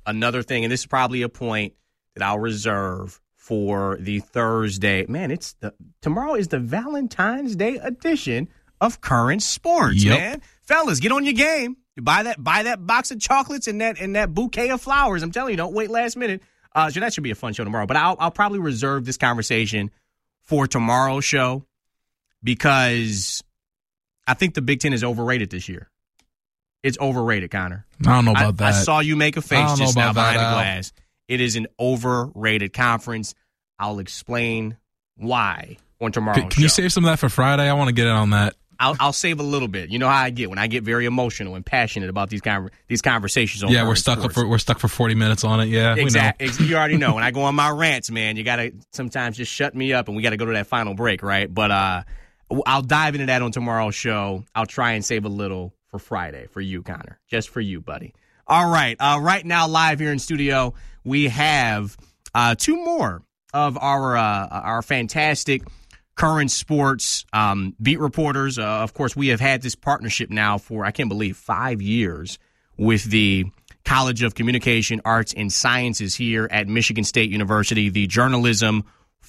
I: another thing, and this is probably a point that I'll reserve for the Thursday. Man, tomorrow is the Valentine's Day edition of Current Sports, man. Fellas, get on your game. You buy that box of chocolates and that bouquet of flowers. I'm telling you, don't wait last minute. So that should be a fun show tomorrow. But I'll probably reserve this conversation for tomorrow's show because I think the Big Ten is overrated this year. It's overrated, Connor.
O: I don't know about that.
I: I saw you make a face just now behind the glass. It is an overrated conference. I'll explain why on tomorrow's show.
O: Can you save some of that for Friday? I want to get in on that.
I: I'll save a little bit. You know how I get when I get very emotional and passionate about these conversations.
O: Yeah, we're stuck for 40 minutes on it. Yeah,
I: exactly. You already know. When I go on my rants, man, you gotta sometimes just shut me up, and we gotta go to that final break, right? But I'll dive into that on tomorrow's show. I'll try and save a little for Friday for you, Connor, just for you, buddy. All right. Right now, live here in studio, we have two more of our fantastic Current Sports beat reporters. Of course, we have had this partnership now for, I can't believe, 5 years with the College of Communication, Arts, and Sciences here at Michigan State University, the Journalism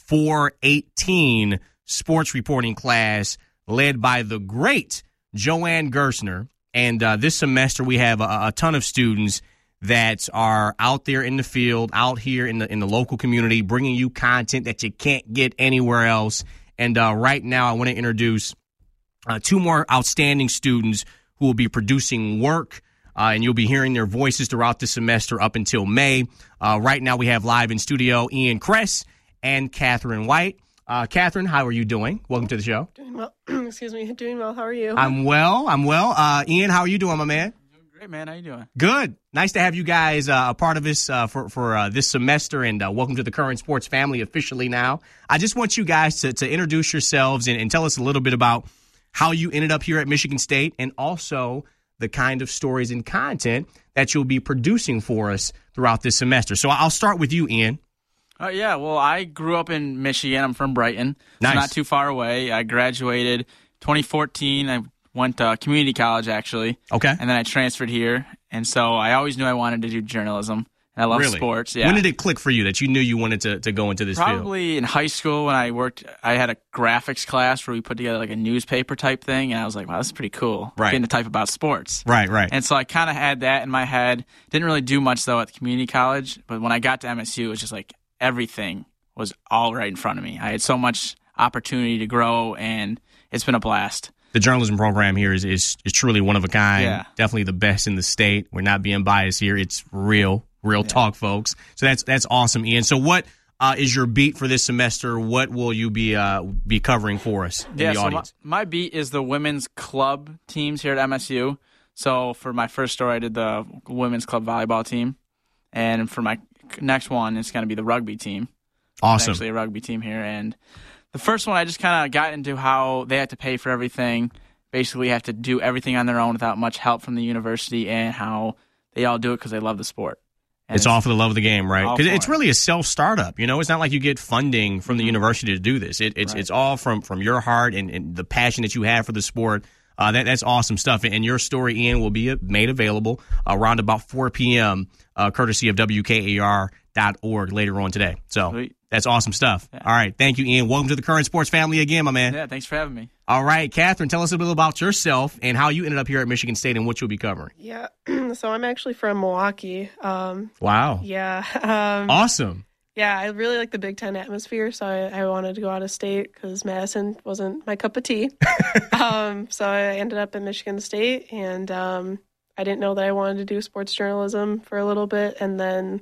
I: 418 sports reporting class led by the great Joanne Gersner. And this semester, we have a ton of students that are out there in the field, out here in the local community, bringing you content that you can't get anywhere else. And right now, I want to introduce two more outstanding students who will be producing work, and you'll be hearing their voices throughout the semester up until May. Right now, we have live in studio Ian Kress and Catherine White. Catherine, how are you doing? Welcome to the show.
P: Doing well. Excuse me. Doing well. How are you?
I: I'm well. Ian, how are you doing, my man?
Q: Great, man. How you doing?
I: Good. Nice to have you guys a part of this for this semester, and welcome to the Current Sports family officially now. I just want you guys to introduce yourselves and tell us a little bit about how you ended up here at Michigan State, and also the kind of stories and content that you'll be producing for us throughout this semester. So I'll start with you, Ian.
Q: Yeah, well, I grew up in Michigan. I'm from Brighton.
I: Nice.
Q: So not too far away. I graduated 2014. I went to community college, actually.
I: Okay.
Q: And then I transferred here. And so I always knew I wanted to do journalism. And I love sports. Yeah.
I: When did it click for you that you knew you wanted to go into this field?
Q: Probably in high school when I had a graphics class where we put together like a newspaper type thing. And I was like, wow, this is pretty cool.
I: Right.
Q: Getting to type about sports.
I: Right.
Q: And so I kind of had that in my head. Didn't really do much, though, at the community college. But when I got to MSU, it was just like everything was all right in front of me. I had so much opportunity to grow, and it's been a blast.
I: The journalism program here is truly one of a kind.
Q: Yeah.
I: Definitely the best in the state. We're not being biased here. It's real talk, folks. So that's awesome, Ian. So what is your beat for this semester? What will you be covering for us in the audience?
Q: So my beat is the women's club teams here at MSU. So for my first story, I did the women's club volleyball team. And for my next one, it's going to be the rugby team.
I: Awesome.
Q: It's actually a rugby team here. And the first one, I just kind of got into how they had to pay for everything, basically have to do everything on their own without much help from the university, and how they all do it because they love the sport. And
I: it's all for the love of the game, right? Because it's
Q: it.
I: really a self-startup. You know, it's not like you get funding from the university to do this. It's all from your heart and the passion that you have for the sport. That's awesome stuff. And your story, Ian, will be made available around about 4 p.m., courtesy of WKAR.org later on today. So
Q: Sweet.
I: That's awesome stuff. Yeah. All right. Thank you, Ian. Welcome to the Current Sports family again, my man.
Q: Yeah, thanks for having me.
I: All right. Catherine, tell us a little about yourself and how you ended up here at Michigan State and what you'll be covering.
P: Yeah. So I'm actually from Milwaukee.
I: Wow.
P: Yeah.
I: Awesome.
P: Yeah, I really like the Big Ten atmosphere, so I wanted to go out of state because Madison wasn't my cup of tea. So I ended up at Michigan State, and I didn't know that I wanted to do sports journalism for a little bit, and then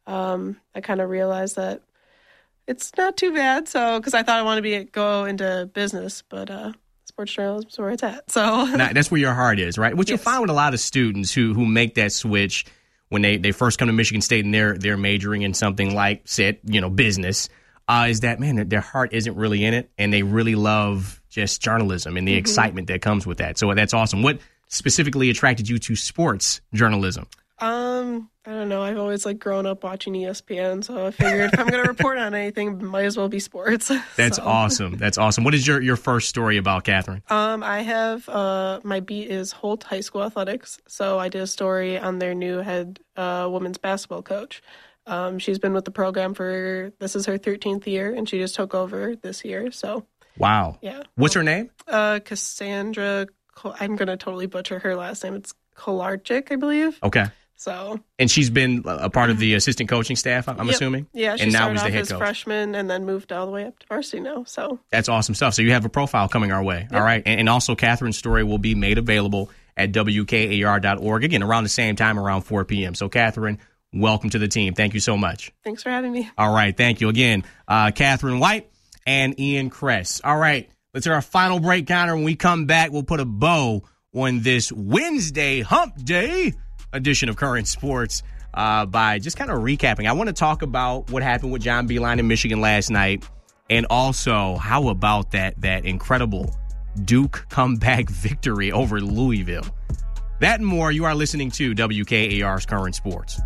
P: I kind of realized that it's not too bad. So because I thought I wanted to go into business, but sports journalism is where it's at. So
I: that's where your heart is, right? What you'll find with a lot of students who make that switch when they first come to Michigan State and they're majoring in something like, say, business, is that, man, their heart isn't really in it, and they really love just journalism and the excitement that comes with that. So that's awesome. What specifically attracted you to sports journalism?
P: I don't know. I've always grown up watching ESPN, so I figured if I'm going to report on anything, might as well be sports.
I: That's awesome. That's awesome. What is your first story about, Catherine?
P: I have my beat is Holt High School athletics, so I did a story on their new head women's basketball coach. She's been with the program this is her 13th year, and she just took over this year. So
I: wow.
P: Yeah.
I: What's her name?
P: Cassandra. I'm going to totally butcher her last name. It's Kolarczyk, I believe.
I: Okay.
P: So,
I: and she's been a part of the assistant coaching staff, I'm assuming?
P: Yeah, she
I: and now
P: started
I: was the
P: off
I: head
P: as
I: coach.
P: freshman and then moved all the way up to varsity now. So
I: that's awesome stuff. So you have a profile coming our way. Yep. All right. And also Catherine's story will be made available at WKAR.org, again, around the same time, around 4 p.m. So, Catherine, welcome to the team. Thank you so much.
P: Thanks for having me.
I: All right. Thank you again, Catherine White and Ian Kress. All right. Let's hit our final break counter. When we come back, we'll put a bow on this Wednesday hump day edition of Current Sports by just kind of recapping. I want to talk about what happened with John Beilein in Michigan last night, and also how about that incredible Duke comeback victory over Louisville. That and more. You are listening to WKAR's Current Sports.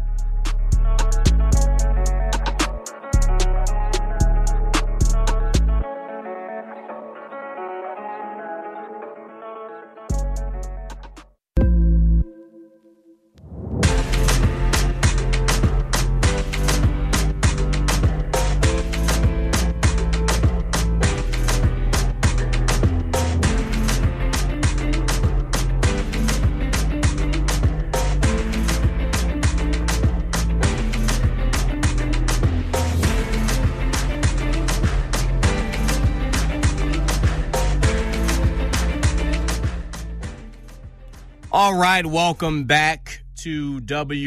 I: All right, welcome back to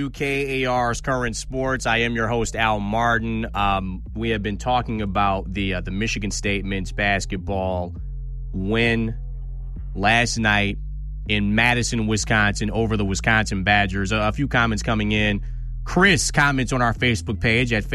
I: WKAR's Current Sports. I am your host, Al Martin. We have been talking about the Michigan State men's basketball win last night in Madison, Wisconsin, over the Wisconsin Badgers. A few comments coming in. Chris comments on our Facebook page at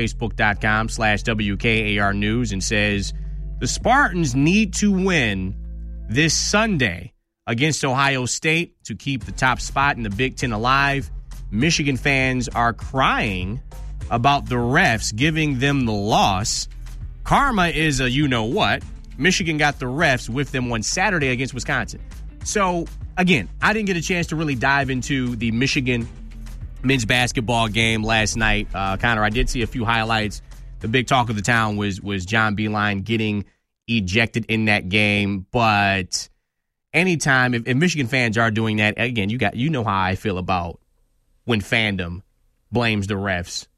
I: facebook.com/WKAR News and says, the Spartans need to win this Sunday against Ohio State to keep the top spot in the Big Ten alive. Michigan fans are crying about the refs giving them the loss. Karma is a you-know-what. Michigan got the refs with them on Saturday against Wisconsin. So, again, I didn't get a chance to really dive into the Michigan men's basketball game last night. Connor, I did see a few highlights. The big talk of the town was John Beilein getting ejected in that game, but anytime, if Michigan fans are doing that, again, you know how I feel about when fandom blames the refs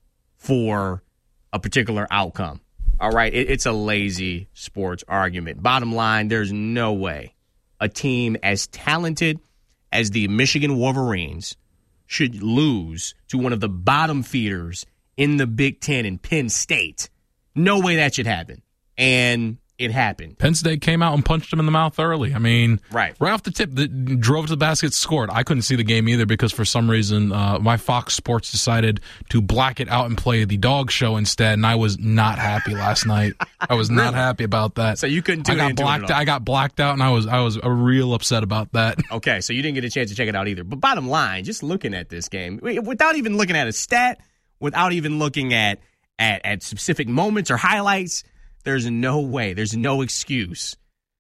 I: for a particular outcome. All right, it's a lazy sports argument. Bottom line, there's no way a team as talented as the Michigan Wolverines should lose to one of the bottom feeders in the Big Ten in Penn State. No way that should happen. And it happened.
O: Penn State came out and punched him in the mouth early. I mean, right off the tip, drove to the basket, scored. I couldn't see the game either because for some reason my Fox Sports decided to black it out and play the dog show instead, and I was not happy last night. I was not happy about that.
I: So you couldn't tune into it at all.
O: I got blacked out, and I was real upset about that.
I: Okay, so you didn't get a chance to check it out either. But bottom line, just looking at this game, without even looking at a stat, without even looking at specific moments or highlights, there's no way, there's no excuse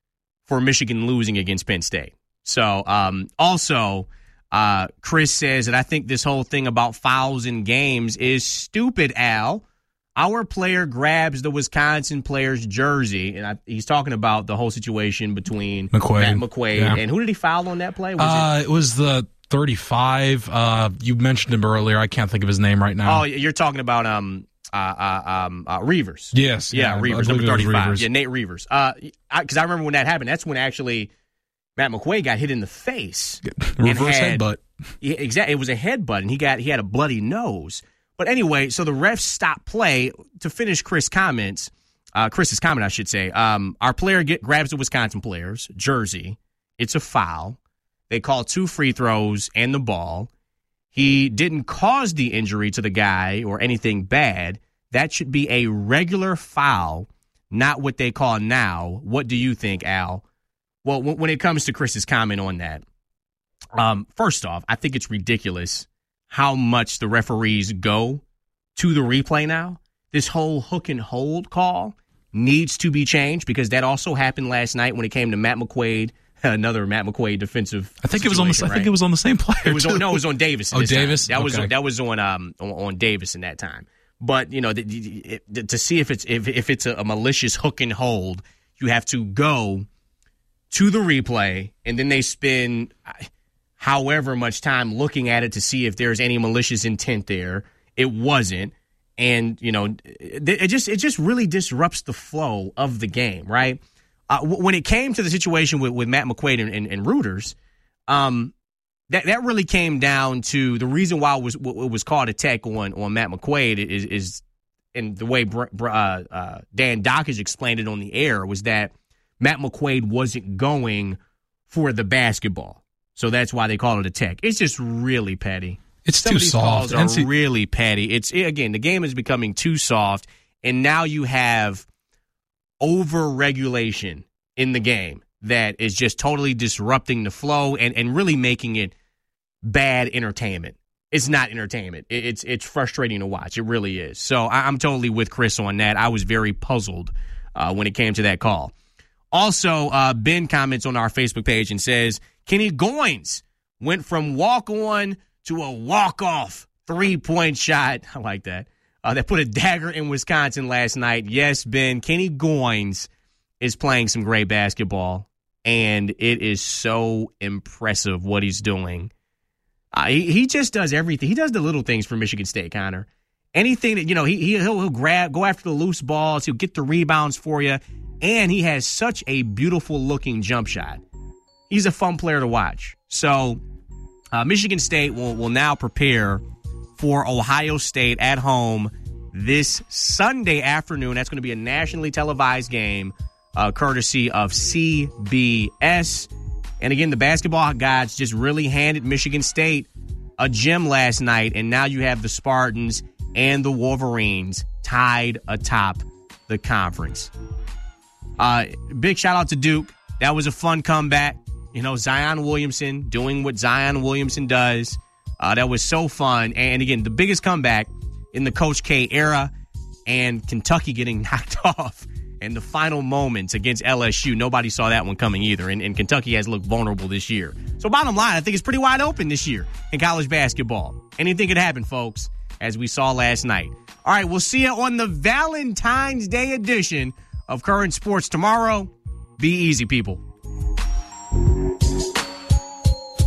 I: for Michigan losing against Penn State. So, also, Chris says that I think this whole thing about fouls in games is stupid, Al. Our player grabs the Wisconsin player's jersey, and he's talking about the whole situation between Matt McQuaid.
O: Yeah.
I: And who did he foul on that play?
O: It was the 35. You mentioned him earlier. I can't think of his name right now.
I: Oh, you're talking about Reavers.
O: Yes.
I: Yeah, Reavers, number 35. Yeah, Nate Reavers. Because I remember when that happened. That's when actually Matt McQuaid got hit in the face.
O: Reverse headbutt.
I: Yeah, exactly. It was a headbutt, and he had a bloody nose. But anyway, so the refs stopped play. To finish Chris's comment, I should say. Our player grabs the Wisconsin player's jersey. It's a foul. They call 2 free throws and the ball. He didn't cause the injury to the guy or anything bad. That should be a regular foul, not what they call now. What do you think, Al? Well, when it comes to Chris's comment on that, first off, I think it's ridiculous. how much the referees go to the replay now. This whole hook and hold call needs to be changed because that also happened last night when it came to Matt McQuaid, another Matt McQuaid defensive.
O: I think it was on the. Right? I think it was on the same player.
I: It was on, no, it was on Davis.
O: Oh, Davis.
I: That was on Davis in that time. But you know, to see if it's a malicious hook and hold, you have to go to the replay, and then they spend however much time looking at it to see if there's any malicious intent there. It wasn't. And, you know, it just really disrupts the flow of the game, right? When it came to the situation with Matt McQuaid and Reuters, that really came down to the reason why it was called a tech on Matt McQuaid is and the way Dan Dockage explained it on the air was that Matt McQuaid wasn't going for the basketball. So that's why they call it a tech. It's just really petty.
O: It's too soft.
I: Some of these calls are really petty. Again, the game is becoming too soft, and now you have over-regulation in the game that is just totally disrupting the flow and really making it bad entertainment. It's not entertainment. It's frustrating to watch. It really is. So I'm totally with Chris on that. I was very puzzled when it came to that call. Also, Ben comments on our Facebook page and says, Kenny Goins went from walk-on to a walk-off 3-point shot. I like that. That put a dagger in Wisconsin last night. Yes, Ben, Kenny Goins is playing some great basketball, and it is so impressive what he's doing. He just does everything. He does the little things for Michigan State, Connor. Anything that, you know, he'll grab, go after the loose balls. He'll get the rebounds for you, and he has such a beautiful-looking jump shot. He's a fun player to watch. So Michigan State will now prepare for Ohio State at home this Sunday afternoon. That's going to be a nationally televised game, courtesy of CBS. And again, the basketball gods just really handed Michigan State a gem last night, and now you have the Spartans and the Wolverines tied atop the conference. Big shout out to Duke. That was a fun comeback. You know, Zion Williamson doing what Zion Williamson does. That was so fun. And again, the biggest comeback in the Coach K era, and Kentucky getting knocked off in the final moments against LSU. Nobody saw that one coming either. And Kentucky has looked vulnerable this year. So bottom line, I think it's pretty wide open this year in college basketball. Anything could happen, folks, as we saw last night. All right, we'll see you on the Valentine's Day edition of Current Sports tomorrow. Be easy, people.